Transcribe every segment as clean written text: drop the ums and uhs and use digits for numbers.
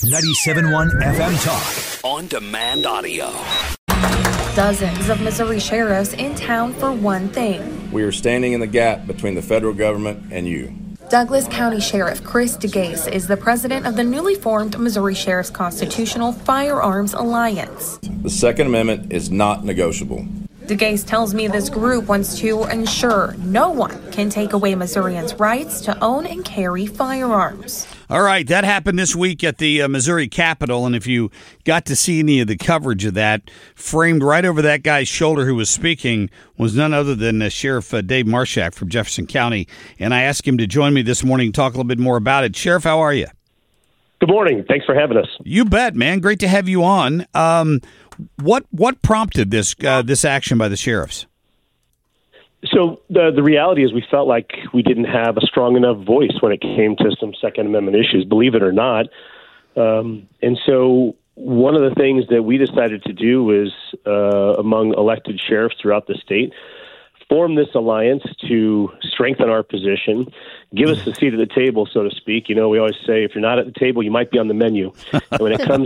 97.1 FM Talk. On demand audio. Dozens of Missouri sheriffs in town for one thing. We are standing in the gap between the federal government and you. Douglas County Sheriff Chris DeGase is the president of the newly formed Missouri Sheriff's Constitutional Firearms Alliance. The Second Amendment is not negotiable. DeGase tells me this group wants to ensure no one can take away Missourians' rights to own and carry firearms. All right, that happened this week at the Missouri Capitol, and if you got to see any of the coverage of that, framed right over that guy's shoulder who was speaking was none other than Sheriff Dave Marshak from Jefferson County, and I asked him to join me this morning and talk a little bit more about it. Sheriff, how are you? Good morning. Thanks for having us. You bet, man. Great to have you on. What prompted this action by the sheriffs? So the reality is we felt like we didn't have a strong enough voice when it came to some Second Amendment issues, believe it or not. And so one of the things that we decided to do is, among elected sheriffs throughout the state, form this alliance to strengthen our position, give us a seat at the table, so to speak. You know, we always say, if you're not at the table, you might be on the menu. And when it comes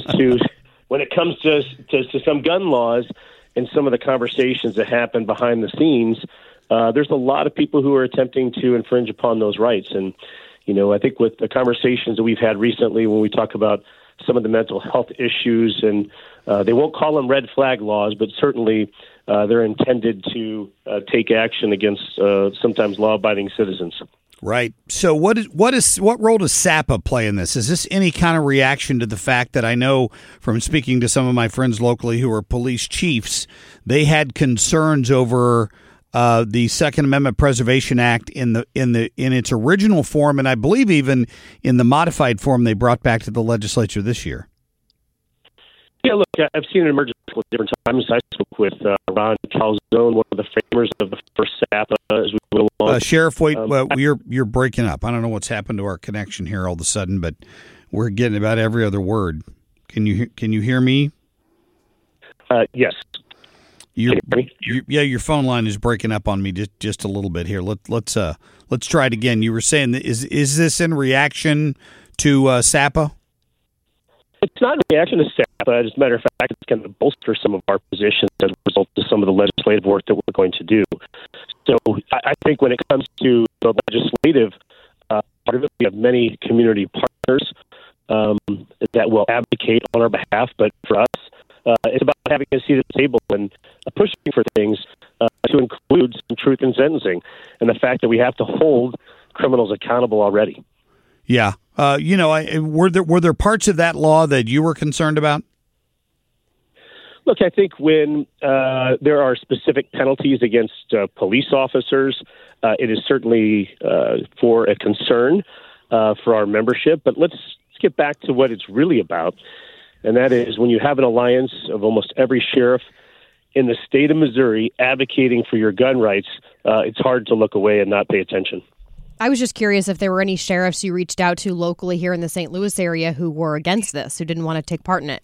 to some gun laws and some of the conversations that happen behind the scenes, there's a lot of people who are attempting to infringe upon those rights. And, you know, I think with the conversations that we've had recently when we talk about some of the mental health issues, and they won't call them red flag laws, but certainly they're intended to take action against sometimes law-abiding citizens. Right. So what role does SAPA play in this? Is this any kind of reaction to the fact that I know from speaking to some of my friends locally who are police chiefs, they had concerns over the Second Amendment Preservation Act in its original form, and I believe even in the modified form they brought back to the legislature this year? Yeah, look, I've seen it emerge at different times. I spoke with Ron Calzone, one of the framers of the first SAPA, as we went along. Sheriff, wait, you're breaking up. I don't know what's happened to our connection here all of a sudden, but we're getting about every other word. Can you hear me? Yes. Your phone line is breaking up on me just a little bit here. Let's try it again. You were saying that is this in reaction to SAPA? It's not a reaction to SAPA. As a matter of fact, it's going to bolster some of our positions as a result of some of the legislative work that we're going to do. So I think when it comes to the legislative part of it, we have many community partners that will advocate on our behalf. But for us, it's about having a seat at the table and pushing for things to include some truth in sentencing and the fact that we have to hold criminals accountable already. Yeah. Were there parts of that law that you were concerned about? Look, I think when there are specific penalties against police officers, it is certainly for a concern for our membership. But let's get back to what it's really about. And that is when you have an alliance of almost every sheriff in the state of Missouri advocating for your gun rights, it's hard to look away and not pay attention. I was just curious if there were any sheriffs you reached out to locally here in the St. Louis area who were against this, who didn't want to take part in it.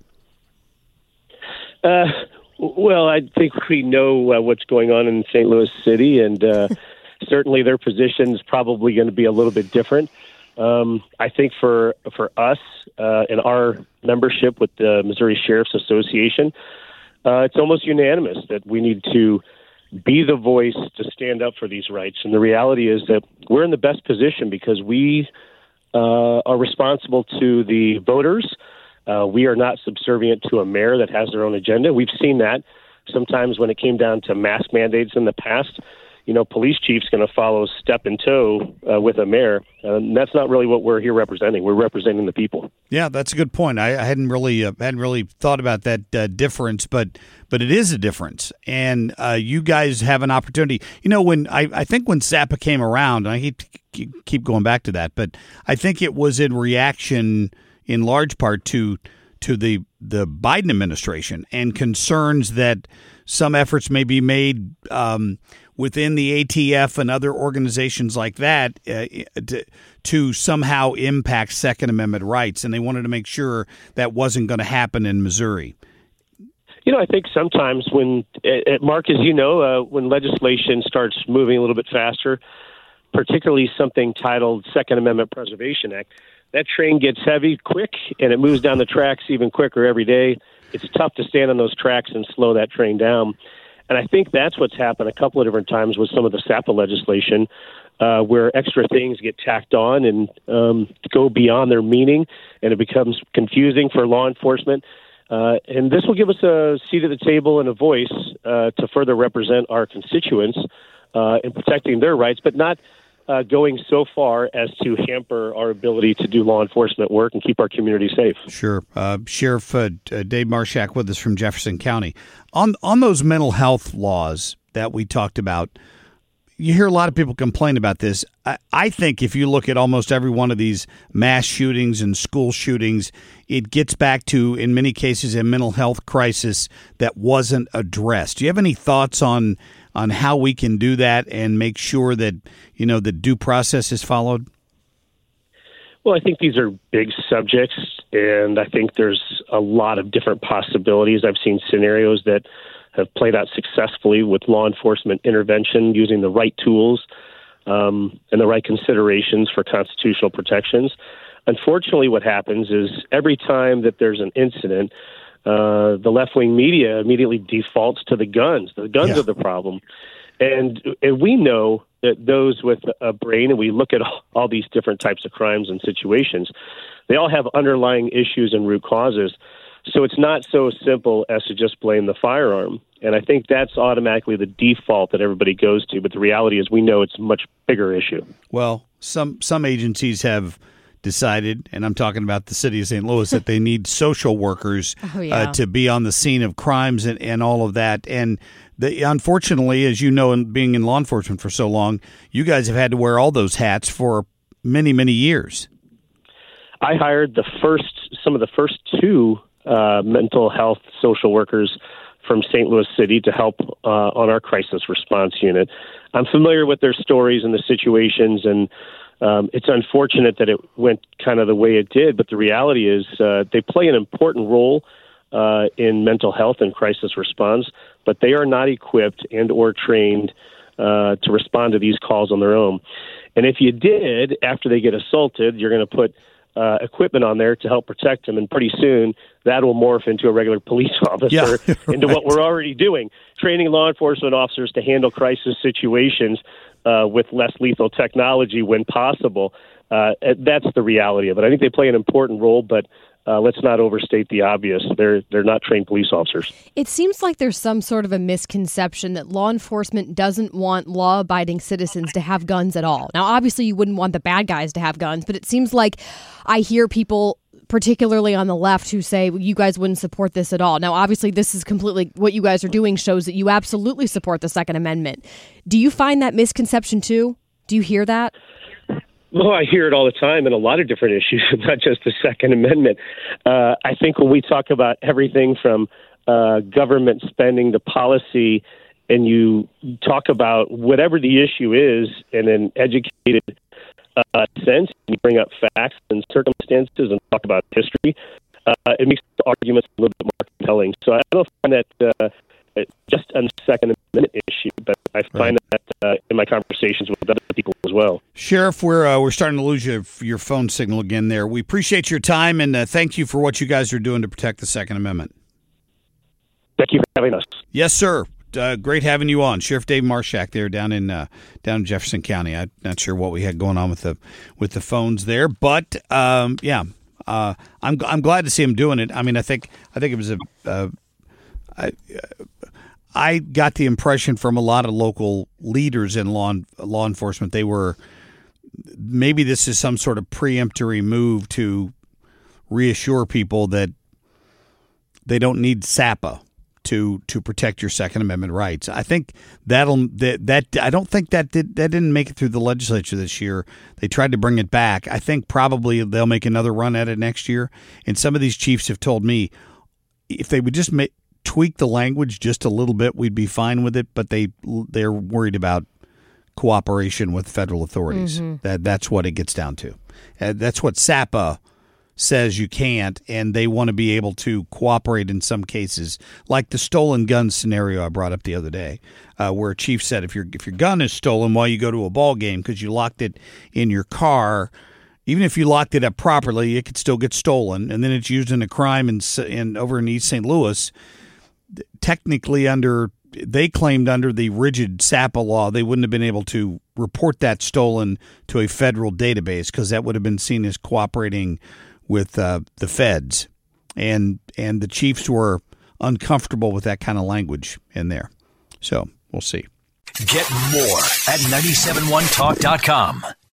Well, I think we know what's going on in St. Louis City, and certainly their position is probably going to be a little bit different. I think for us and our membership with the Missouri Sheriff's Association, it's almost unanimous that we need to be the voice to stand up for these rights. And the reality is that we're in the best position because we are responsible to the voters. We are not subservient to a mayor that has their own agenda. We've seen that sometimes when it came down to mask mandates in the past. You know, police chief's going to follow step in toe with a mayor. And that's not really what we're here representing. We're representing the people. Yeah, that's a good point. I hadn't really thought about that difference, but it is a difference. And you guys have an opportunity. You know, when I think when SAPA came around, and I keep going back to that, but I think it was in reaction in large part to the Biden administration and concerns that some efforts may be made within the ATF and other organizations like that to somehow impact Second Amendment rights. And they wanted to make sure that wasn't going to happen in Missouri. You know, I think sometimes when, Mark, as you know, when legislation starts moving a little bit faster, particularly something titled Second Amendment Preservation Act, that train gets heavy quick, and it moves down the tracks even quicker every day. It's tough to stand on those tracks and slow that train down. And I think that's what's happened a couple of different times with some of the SAPA legislation, where extra things get tacked on and go beyond their meaning, and it becomes confusing for law enforcement. And this will give us a seat at the table and a voice to further represent our constituents in protecting their rights, but not going so far as to hamper our ability to do law enforcement work and keep our community safe. Sure. Sheriff Dave Marshak with us from Jefferson County. On those mental health laws that we talked about, you hear a lot of people complain about this. I think if you look at almost every one of these mass shootings and school shootings, it gets back to, in many cases, a mental health crisis that wasn't addressed. Do you have any thoughts on how we can do that and make sure that, the due process is followed? Well, I think these are big subjects, and I think there's a lot of different possibilities. I've seen scenarios that have played out successfully with law enforcement intervention using the right tools and the right considerations for constitutional protections. Unfortunately, what happens is every time that there's an incident, the left-wing media immediately defaults to the guns. The guns are the problem. And we know that those with a brain, and we look at all these different types of crimes and situations, they all have underlying issues and root causes. So it's not so simple as to just blame the firearm. And I think that's automatically the default that everybody goes to. But the reality is we know it's a much bigger issue. Well, some agencies have decided, and I'm talking about the city of St. Louis, that they need social workers to be on the scene of crimes and all of that. And unfortunately, as you know, and being in law enforcement for so long, you guys have had to wear all those hats for many, many years. I hired some of the first two mental health social workers from St. Louis City to help on our crisis response unit. I'm familiar with their stories and the situations, and it's unfortunate that it went kind of the way it did, but the reality is they play an important role in mental health and crisis response, but they are not equipped and or trained to respond to these calls on their own. And if you did, after they get assaulted, you're going to put equipment on there to help protect them, and pretty soon that will morph into a regular police officer, into what we're already doing, training law enforcement officers to handle crisis situations with less lethal technology when possible. That's the reality of it. I think they play an important role, but let's not overstate the obvious. They're not trained police officers. It seems like there's some sort of a misconception that law enforcement doesn't want law-abiding citizens to have guns at all. Now, obviously, you wouldn't want the bad guys to have guns, but it seems like I hear people, particularly on the left, who say, well, you guys wouldn't support this at all. Now, obviously, this is completely what you guys are doing shows that you absolutely support the Second Amendment. Do you find that misconception, too? Do you hear that? Well, I hear it all the time in a lot of different issues, not just the Second Amendment. I think when we talk about everything from government spending to policy, and you talk about whatever the issue is in an educated sense, you bring up facts and circumstances and talk about history, it makes the arguments a little bit more compelling. So I don't find that just a Second Amendment issue, but I find that in my conversations with other people as well. Sheriff, we're starting to lose your phone signal again there. We appreciate your time, and thank you for what you guys are doing to protect the Second Amendment. Thank you for having us. Yes, sir. Great having you on, Sheriff Dave Marshak there down in Jefferson County. I'm not sure what we had going on with the phones there, but I'm glad to see him doing it. I mean, I think it was I got the impression from a lot of local leaders in law enforcement, they were, maybe this is some sort of preemptory move to reassure people that they don't need SAPA to protect your Second Amendment rights. I think I don't think that didn't make it through the legislature this year. They tried to bring it back. I think probably they'll make another run at it next year. And some of these chiefs have told me if they would just tweak the language just a little bit, we'd be fine with it. But they're worried about cooperation with federal authorities. Mm-hmm. That's what it gets down to. That's what SAPA says you can't, and they want to be able to cooperate in some cases, like the stolen gun scenario I brought up the other day, where a chief said if your gun is stolen while you go to a ball game because you locked it in your car even if you locked it up properly, it could still get stolen, and then it's used in a crime in over in East St. Louis. Technically, they claimed under the rigid SAPA law, they wouldn't have been able to report that stolen to a federal database because that would have been seen as cooperating with the feds, and the chiefs were uncomfortable with that kind of language in there. So we'll see. Get more at 971talk.com.